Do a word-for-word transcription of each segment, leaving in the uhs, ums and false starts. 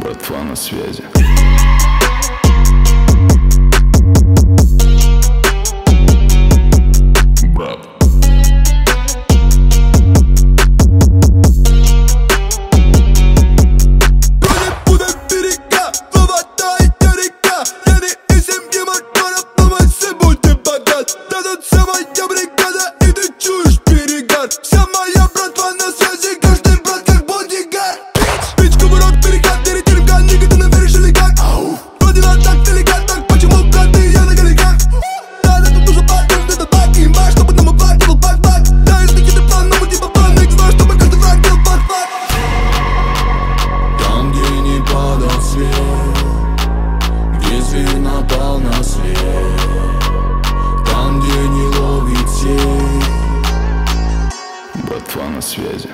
Братва на связи. Брат. Напал на свет, там, где не ловит сеть. Братва на связи.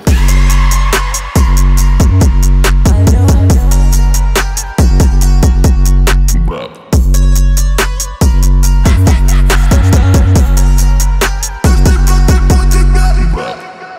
Брат. Брат.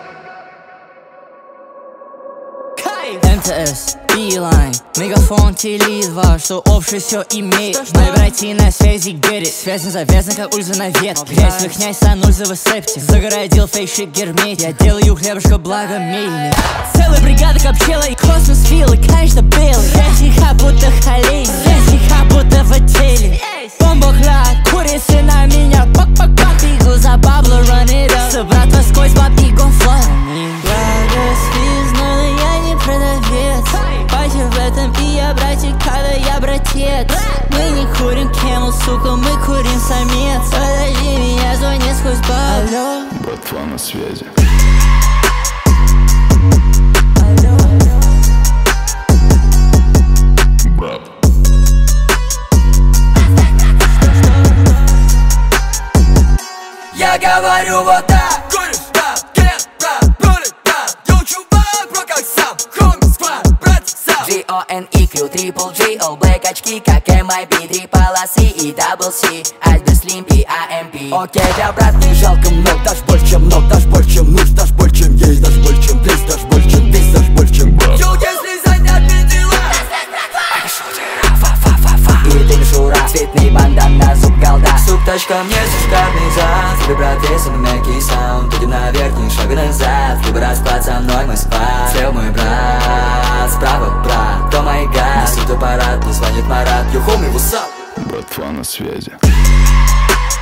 эм тэ эс, Билайн, мегафон, теле два, что общее все имеет. Мои братья на связи, get it. Связь не завязана, как ульза на ветке. Грязь в их князь, санульзовый септик. Загородил фейшик герметик. Я делаю хлебушка, благо мельник. Целая бригада копчела и космос филы, конечно белый. Связь иха будто холей, связь иха будто в отеле. Бомбохлад, курицы на меня, пак-пак-пак. И глаза бабла, run it up. Собратва сквозь баб и гонфлаг. Благо связной, но я не продавец. Пати в этом и я братик, когда я братец. Мы не курим Camel, сука, мы курим самец. Подожди, меня звонит сквозь бар. Алло. Братва на связи. Алло. Брат. Я говорю вот так. Куришь, брат, get, брат, рулит, брат. Йоу, чувак, бро, как сам. Хоми, сквад, брат, сам. джи о эн и кью, Triple G, All Black очки, как эм ай би. Три полосы и дабл си, Альбер Слим и а эм пи. Окей, да, брат, не жалко много. Дашь больше, чем много, дашь больше, чем нуж. Дашь больше, чем есть, дашь больше, чем здесь. Дашь больше, чем здесь, дашь больше, чем брат. Йоу, если заняты дела, и ты мишура, цветный бандан на зуб голда. Суп, тачка, мне шикарный зад. Тебе, брат, если на мягкий саунд. Идем наверх, не шага назад. Либо расклад со мной, мы спать. Слева мой брат, справа брат. Кто мой гад, несут аппарат, мне звонит Марат. Йо, хоми, what's up? Братва на связи.